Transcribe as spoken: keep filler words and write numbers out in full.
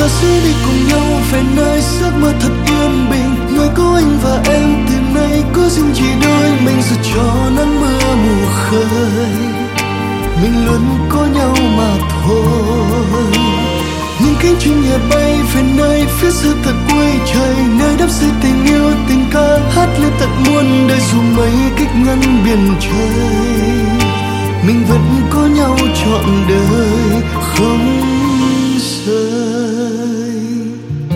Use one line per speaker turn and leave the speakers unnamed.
ta sẽ đi cùng nhau về nơi giấc mơ thật yên bình, nơi có anh và em. Từ nay có riêng chỉ đôi mình, dù cho nắng mưa mù khơi, mình luôn có nhau mà thôi. Những cánh chim nhẹ bay về nơi phía xa thật quê trời, nơi đắp xây tình yêu tình ca hát lên tận muôn đời. Dù mấy cách ngăn biển trời, mình vẫn có nhau trọn đời không rời.